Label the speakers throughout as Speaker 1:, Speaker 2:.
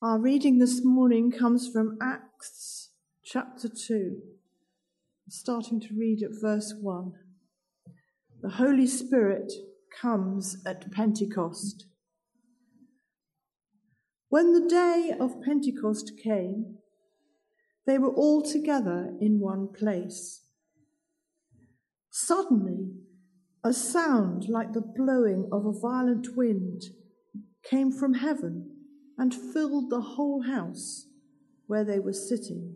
Speaker 1: Our reading this morning comes from Acts chapter 2, starting to read at verse 1. The Holy Spirit comes at Pentecost. When the day of Pentecost came, they were all together in one place. Suddenly, a sound like the blowing of a violent wind came from heaven and filled the whole house where they were sitting.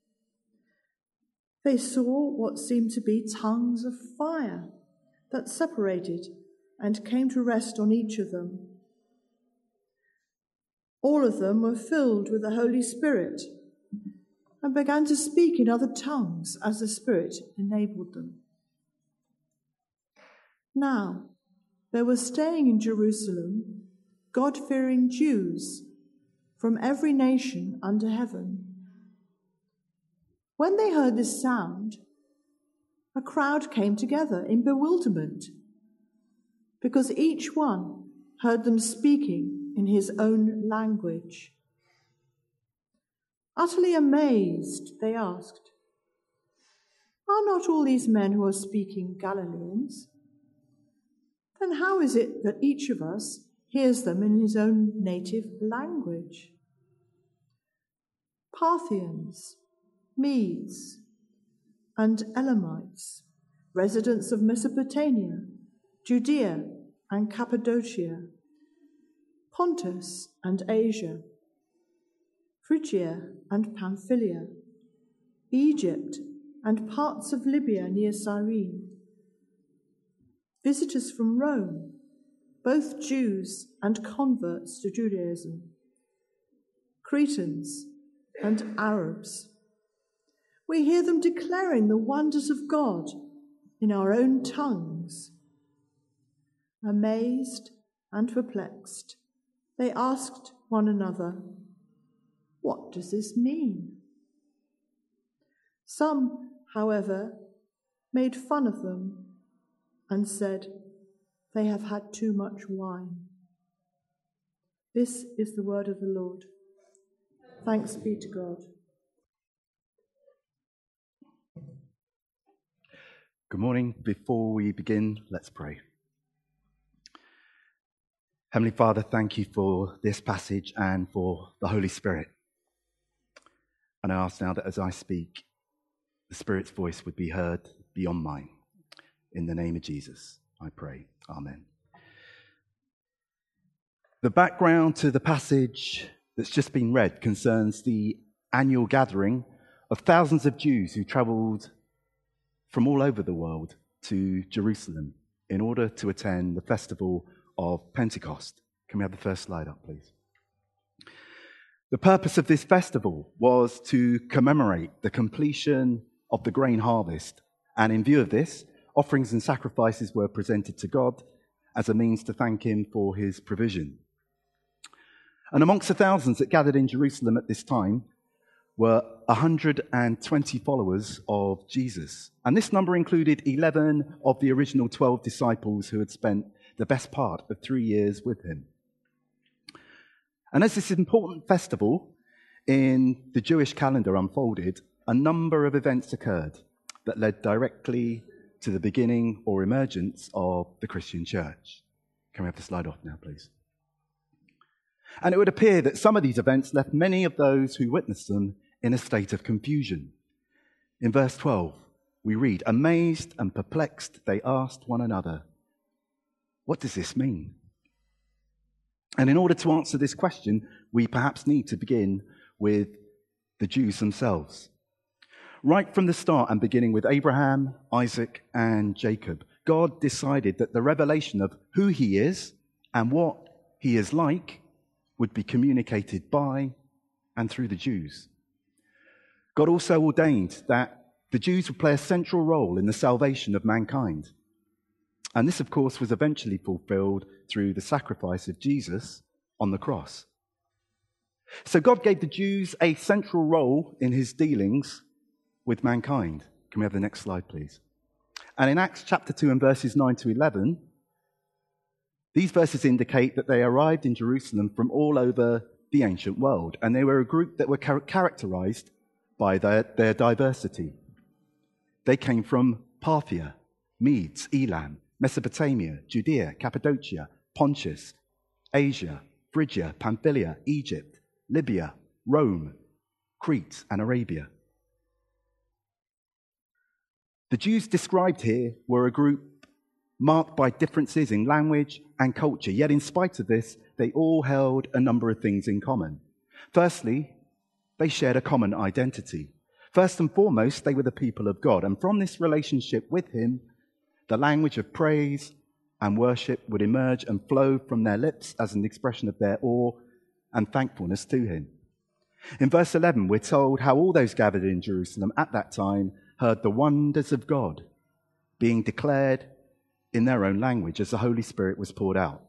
Speaker 1: They saw what seemed to be tongues of fire that separated and came to rest on each of them. All of them were filled with the Holy Spirit and began to speak in other tongues as the Spirit enabled them. Now, there were staying in Jerusalem God-fearing Jews from every nation under heaven. When they heard this sound, a crowd came together in bewilderment, because each one heard them speaking in his own language. Utterly amazed, they asked, "Are not all these men who are speaking Galileans? Then how is it that each of us hears them in his own native language? Parthians, Medes, and Elamites, residents of Mesopotamia, Judea and Cappadocia, Pontus and Asia, Phrygia and Pamphylia, Egypt and parts of Libya near Cyrene, visitors from Rome, both Jews and converts to Judaism, Cretans and Arabs. We hear them declaring the wonders of God in our own tongues." Amazed and perplexed, they asked one another, "What does this mean?" Some, however, made fun of them and said, "They have had too much wine." This is the word of the Lord. Thanks be to God.
Speaker 2: Good morning. Before we begin, let's pray. Heavenly Father, thank you for this passage and for the Holy Spirit. And I ask now that as I speak, the Spirit's voice would be heard beyond mine. In the name of Jesus, I pray. Amen. The background to the passage that's just been read concerns the annual gathering of thousands of Jews who travelled from all over the world to Jerusalem in order to attend the festival of Pentecost. Can we have the first slide up, please? The purpose of this festival was to commemorate the completion of the grain harvest, and in view of this, offerings and sacrifices were presented to God as a means to thank him for his provision. And amongst the thousands that gathered in Jerusalem at this time were 120 followers of Jesus. And this number included 11 of the original 12 disciples who had spent the best part of 3 years with him. And as this important festival in the Jewish calendar unfolded, a number of events occurred that led directly to the beginning or emergence of the Christian church. Can we have the slide off now, please? And it would appear that some of these events left many of those who witnessed them in a state of confusion. In verse 12, we read, "Amazed and perplexed, they asked one another, 'What does this mean?'" And in order to answer this question, we perhaps need to begin with the Jews themselves. Right from the start, and beginning with Abraham, Isaac, and Jacob, God decided that the revelation of who he is and what he is like would be communicated by and through the Jews. God also ordained that the Jews would play a central role in the salvation of mankind. And this, of course, was eventually fulfilled through the sacrifice of Jesus on the cross. So God gave the Jews a central role in his dealings with mankind. Can we have the next slide, please? And in Acts chapter 2 and verses 9 to 11, these verses indicate that they arrived in Jerusalem from all over the ancient world, and they were a group that were characterized by their diversity. They came from Parthia, Medes, Elam, Mesopotamia, Judea, Cappadocia, Pontus, Asia, Phrygia, Pamphylia, Egypt, Libya, Rome, Crete, and Arabia. The Jews described here were a group marked by differences in language and culture, yet in spite of this, they all held a number of things in common. Firstly, they shared a common identity. First and foremost, they were the people of God, and from this relationship with him, the language of praise and worship would emerge and flow from their lips as an expression of their awe and thankfulness to him. In verse 11, we're told how all those gathered in Jerusalem at that time heard the wonders of God being declared in their own language as the Holy Spirit was poured out.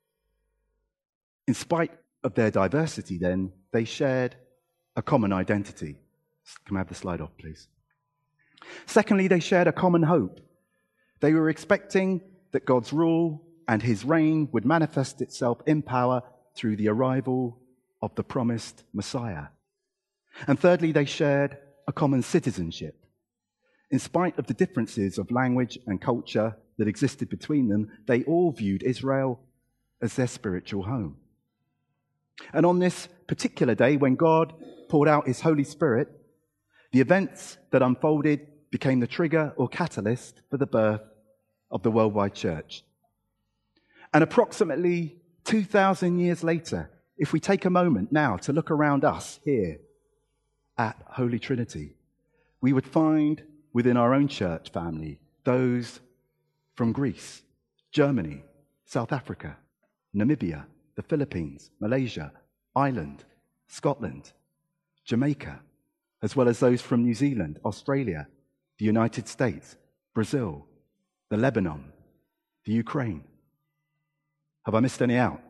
Speaker 2: In spite of their diversity, then, they shared a common identity. Can I have the slide off, please? Secondly, they shared a common hope. They were expecting that God's rule and his reign would manifest itself in power through the arrival of the promised Messiah. And thirdly, they shared a common citizenship. In spite of the differences of language and culture that existed between them, they all viewed Israel as their spiritual home. And on this particular day, when God poured out his Holy Spirit, the events that unfolded became the trigger or catalyst for the birth of the worldwide church. And approximately 2,000 years later, if we take a moment now to look around us here at Holy Trinity, we would find within our own church family those from Greece, Germany, South Africa, Namibia, the Philippines, Malaysia, Ireland, Scotland, Jamaica, as well as those from New Zealand, Australia, the United States, Brazil, the Lebanon, the Ukraine. Have I missed any out?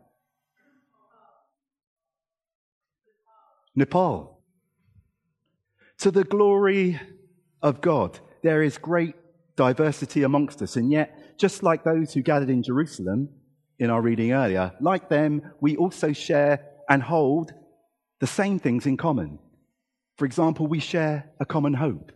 Speaker 2: Nepal. To the glory of God, there is great diversity amongst us, and yet, just like those who gathered in Jerusalem in our reading earlier, like them, we also share and hold the same things in common. For example, we share a common hope.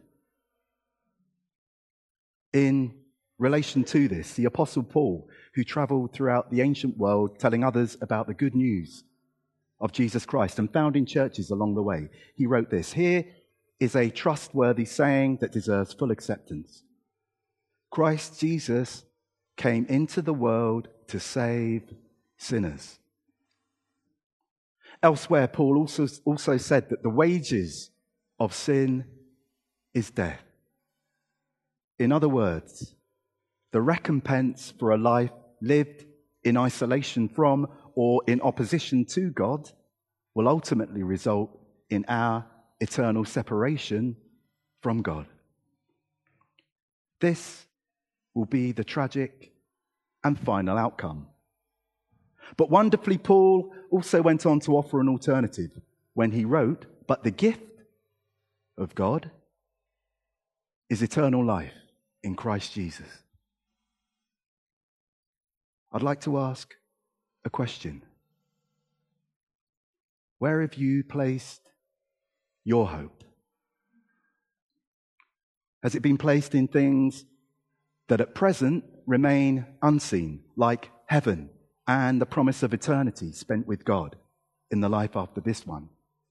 Speaker 2: In relation to this, the Apostle Paul, who traveled throughout the ancient world telling others about the good news of Jesus Christ and founding churches along the way, he wrote this: "Here is a trustworthy saying that deserves full acceptance. Christ Jesus came into the world to save sinners." Elsewhere, Paul also said that the wages of sin is death. In other words, the recompense for a life lived in isolation from or in opposition to God will ultimately result in our eternal separation from God. This will be the tragic and final outcome. But wonderfully, Paul also went on to offer an alternative when he wrote, "But the gift of God is eternal life in Christ Jesus." I'd like to ask a question. Where have you placed your hope? Has it been placed in things that at present remain unseen, like heaven and the promise of eternity spent with God in the life after this one?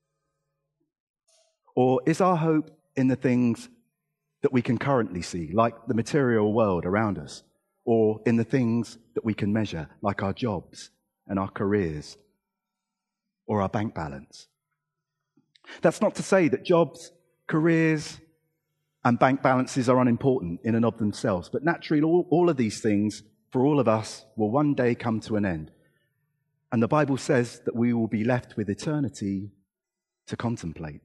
Speaker 2: Or is our hope in the things that we can currently see, like the material world around us, or in the things that we can measure, like our jobs and our careers, or our bank balance? That's not to say that jobs, careers, and bank balances are unimportant in and of themselves, but naturally all of these things, for all of us, will one day come to an end. And the Bible says that we will be left with eternity to contemplate.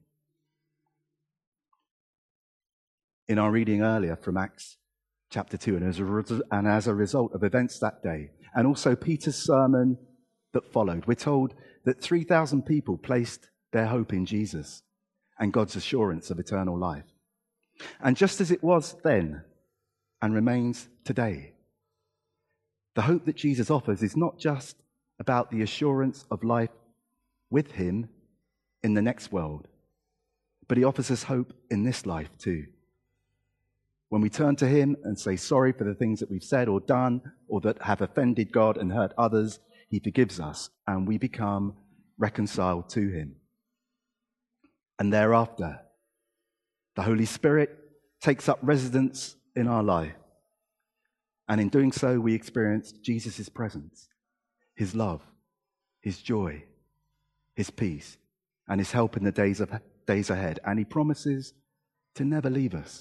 Speaker 2: In our reading earlier from Acts chapter 2, and as a result of events that day, and also Peter's sermon that followed, we're told that 3,000 people placed their hope in Jesus and God's assurance of eternal life. And just as it was then and remains today, the hope that Jesus offers is not just about the assurance of life with him in the next world. But he offers us hope in this life too. When we turn to him and say sorry for the things that we've said or done or that have offended God and hurt others, he forgives us and we become reconciled to him. And thereafter, the Holy Spirit takes up residence in our life. And in doing so, we experience Jesus' presence, his love, his joy, his peace, and his help in the days ahead. And he promises to never leave us.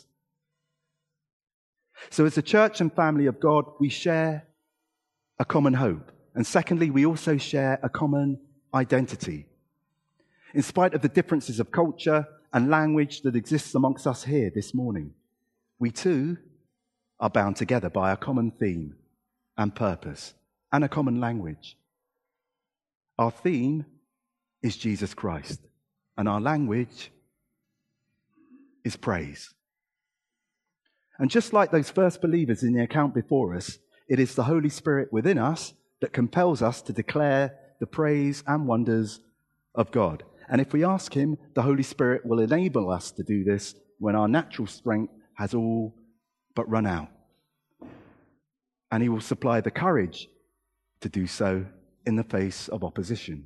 Speaker 2: So as a church and family of God, we share a common hope. And secondly, we also share a common identity. In spite of the differences of culture and language that exists amongst us here this morning, we too are bound together by a common theme and purpose and a common language. Our theme is Jesus Christ, and our language is praise. And just like those first believers in the account before us, it is the Holy Spirit within us that compels us to declare the praise and wonders of God. And if we ask him, the Holy Spirit will enable us to do this when our natural strength has all but run out. And he will supply the courage to do so in the face of opposition.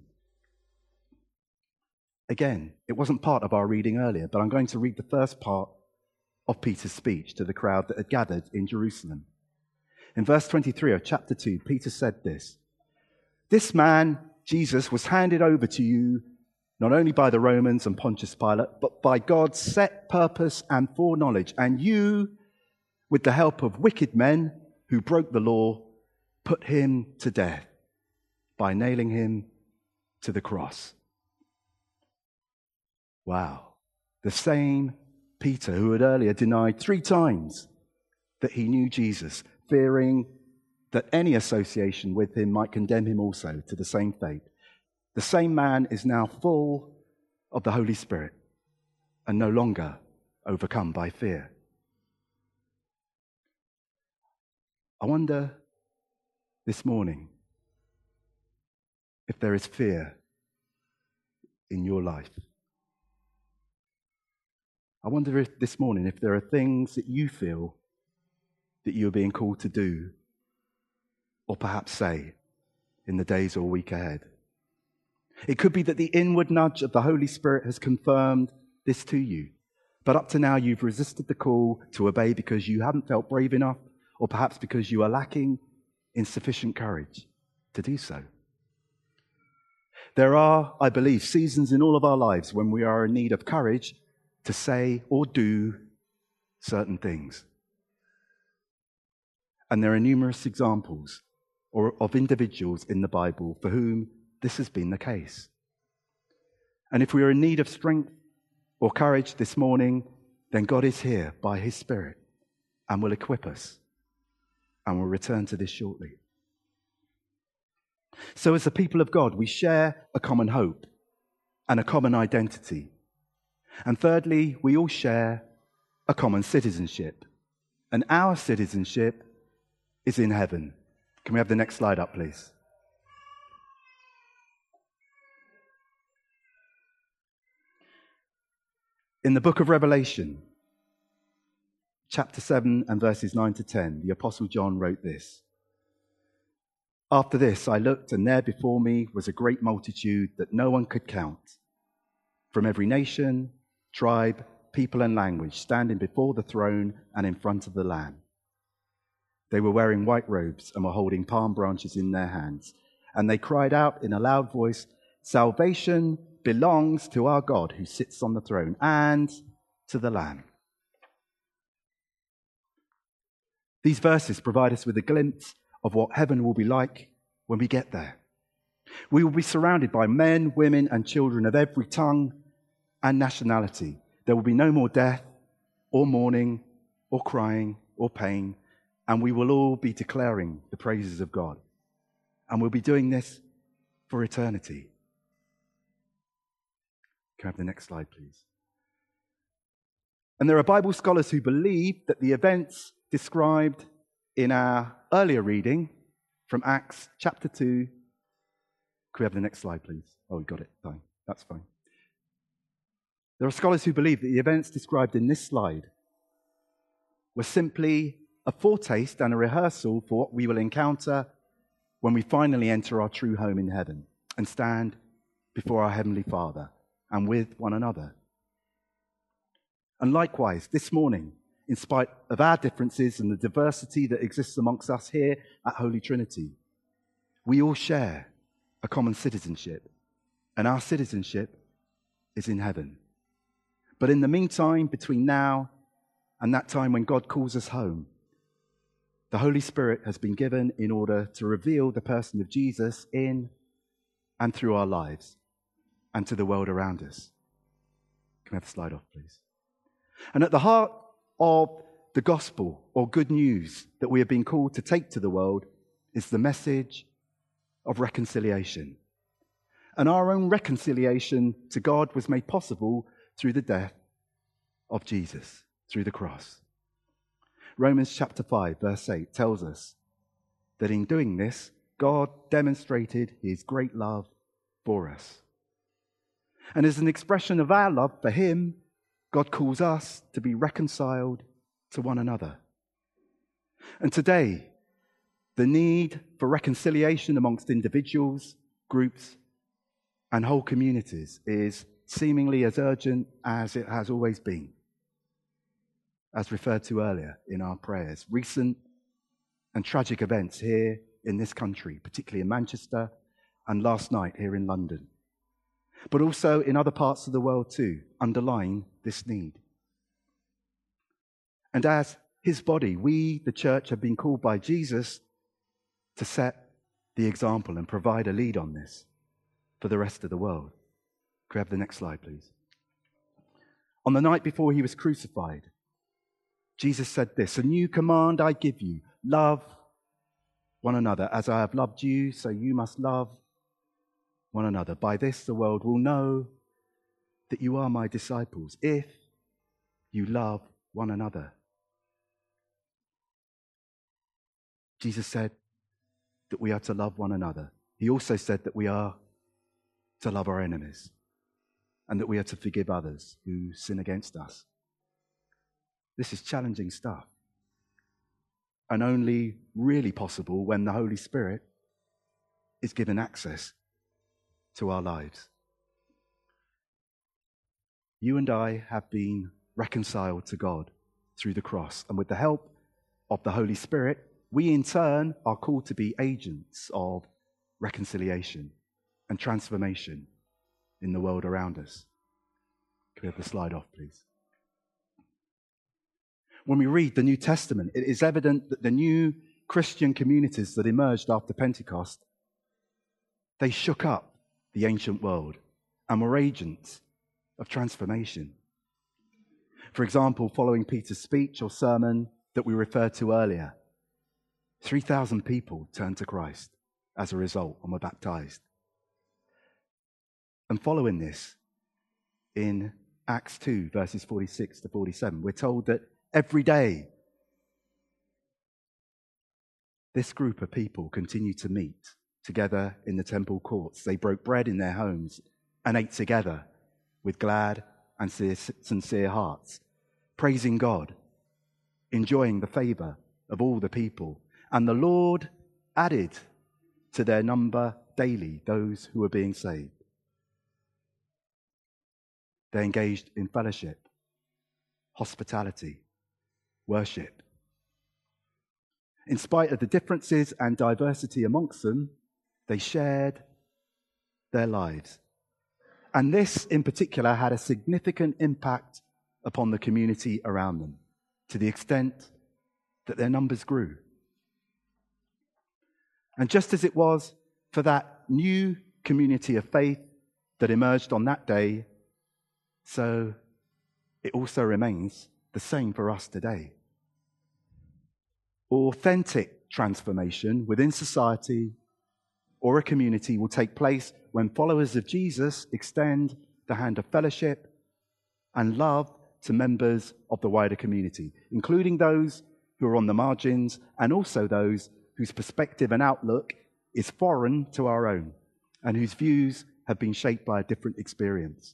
Speaker 2: Again, it wasn't part of our reading earlier, but I'm going to read the first part of Peter's speech to the crowd that had gathered in Jerusalem. In verse 23 of chapter 2, Peter said this: "This man, Jesus, was handed over to you not only by the Romans and Pontius Pilate, but by God's set purpose and foreknowledge. And you, with the help of wicked men who broke the law, put him to death by nailing him to the cross." Wow. The same Peter who had earlier denied 3 times that he knew Jesus, fearing that any association with him might condemn him also to the same fate. The same man is now full of the Holy Spirit and no longer overcome by fear. I wonder this morning if there is fear in your life. I wonder if this morning if there are things that you feel that you're being called to do or perhaps say in the days or week ahead. It could be that the inward nudge of the Holy Spirit has confirmed this to you, but up to now you've resisted the call to obey because you haven't felt brave enough, or perhaps because you are lacking in sufficient courage to do so. There are, I believe, seasons in all of our lives when we are in need of courage to say or do certain things. And there are numerous examples of individuals in the Bible for whom this has been the case. And if we are in need of strength or courage this morning, then God is here by his Spirit and will equip us. And we'll return to this shortly. So as the people of God, we share a common hope and a common identity. And thirdly, we all share a common citizenship. And our citizenship is in heaven. Can we have the next slide up, please? In the book of Revelation, chapter 7 and verses 9 to 10, the Apostle John wrote this: "After this I looked, and there before me was a great multitude that no one could count, from every nation, tribe, people and language, standing before the throne and in front of the Lamb. They were wearing white robes and were holding palm branches in their hands. And they cried out in a loud voice, 'Salvation belongs to our God who sits on the throne and to the Lamb.'" These verses provide us with a glimpse of what heaven will be like when we get there. We will be surrounded by men, women, and children of every tongue and nationality. There will be no more death, or mourning, or crying, or pain, and we will all be declaring the praises of God. And we'll be doing this for eternity. Can I have the next slide, please? And there are Bible scholars who believe that the events described in our earlier reading from Acts chapter 2 Can we have the next slide, please? Oh, we got it. Fine. That's fine. There are scholars who believe that the events described in this slide were simply a foretaste and a rehearsal for what we will encounter when we finally enter our true home in heaven and stand before our Heavenly Father and with one another. And likewise, this morning, in spite of our differences and the diversity that exists amongst us here at Holy Trinity, we all share a common citizenship, and our citizenship is in heaven. But in the meantime, between now and that time when God calls us home, the Holy Spirit has been given in order to reveal the person of Jesus in and through our lives and to the world around us. Can we have the slide off, please? And at the heart of the gospel, or good news, that we have been called to take to the world is the message of reconciliation. And our own reconciliation to God was made possible through the death of Jesus, through the cross. Romans chapter 5, verse 8 tells us that in doing this, God demonstrated his great love for us. And as an expression of our love for him, God calls us to be reconciled to one another. And today, the need for reconciliation amongst individuals, groups, and whole communities is seemingly as urgent as it has always been, as referred to earlier in our prayers. Recent and tragic events here in this country, particularly in Manchester, and last night here in London, but also in other parts of the world too, underline this need. And as his body, we, the church, have been called by Jesus to set the example and provide a lead on this for the rest of the world. Could we have the next slide, please? On the night before he was crucified, Jesus said this: "A new command I give you, love one another. As I have loved you, so you must love one another. By this the world will know that you are my disciples, if you love one another." Jesus said that we are to love one another. He also said that we are to love our enemies and that we are to forgive others who sin against us. This is challenging stuff, and only really possible when the Holy Spirit is given access to our lives. You and I have been reconciled to God through the cross, and with the help of the Holy Spirit, we in turn are called to be agents of reconciliation and transformation in the world around us. Can we have the slide off, please? When we read the New Testament, it is evident that the new Christian communities that emerged after Pentecost, they shook up the ancient world and were agents of transformation. For example, following Peter's speech or sermon that we referred to earlier, 3,000 people turned to Christ as a result and were baptized. And following this, in Acts 2, verses 46 to 47, we're told that every day this group of people continued to meet together in the temple courts. They broke bread in their homes and ate together with glad and sincere hearts, praising God, enjoying the favor of all the people. And the Lord added to their number daily those who were being saved. They engaged in fellowship, hospitality, worship. In spite of the differences and diversity amongst them, they shared their lives. And this, in particular, had a significant impact upon the community around them, to the extent that their numbers grew. And just as it was for that new community of faith that emerged on that day, so it also remains the same for us today. Authentic transformation within society or a community will take place when followers of Jesus extend the hand of fellowship and love to members of the wider community, including those who are on the margins and also those whose perspective and outlook is foreign to our own. and whose views have been shaped by a different experience.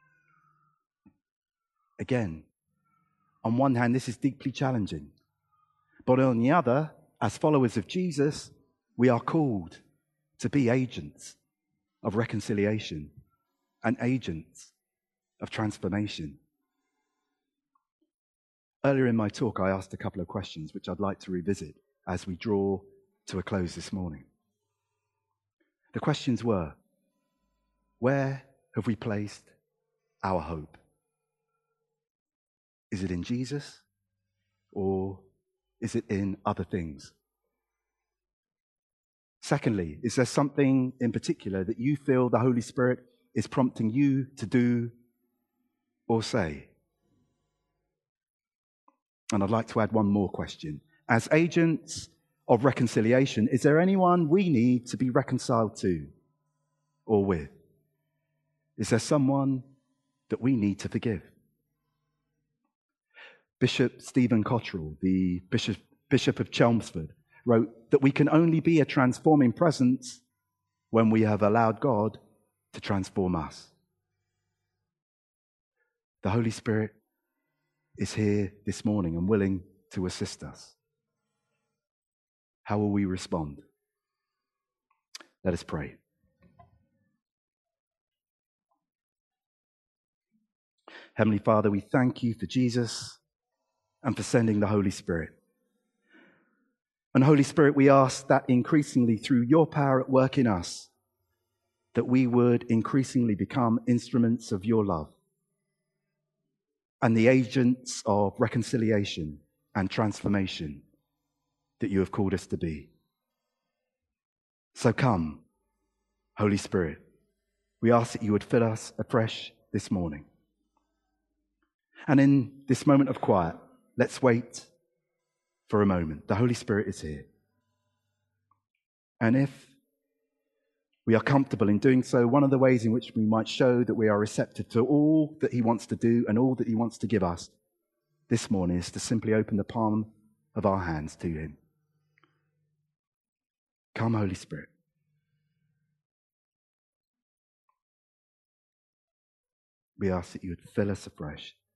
Speaker 2: Again, on one hand, this is deeply challenging. But on the other, as followers of Jesus, we are called to be agents of reconciliation and agents of transformation. Earlier in my talk, I asked a couple of questions which I'd like to revisit as we draw to a close this morning. The questions were, where have we placed our hope? Is it in Jesus, or is it in other things? Secondly, is there something in particular that you feel the Holy Spirit is prompting you to do or say? And I'd like to add one more question. As agents of reconciliation, is there anyone we need to be reconciled to or with? Is there someone that we need to forgive? Bishop Stephen Cottrell, the Bishop of Chelmsford, wrote that we can only be a transforming presence when we have allowed God to transform us. The Holy Spirit is here this morning and willing to assist us. How will we respond? Let us pray. Heavenly Father, we thank you for Jesus and for sending the Holy Spirit. And Holy Spirit, we ask that increasingly through your power at work in us, that we would increasingly become instruments of your love and the agents of reconciliation and transformation that you have called us to be. So come, Holy Spirit, we ask that you would fill us afresh this morning. And in this moment of quiet, let's wait for a moment. The Holy Spirit is here. And if we are comfortable in doing so, one of the ways in which we might show that we are receptive to all that he wants to do and all that he wants to give us this morning is to simply open the palm of our hands to him. Come, Holy Spirit. We ask that you would fill us afresh.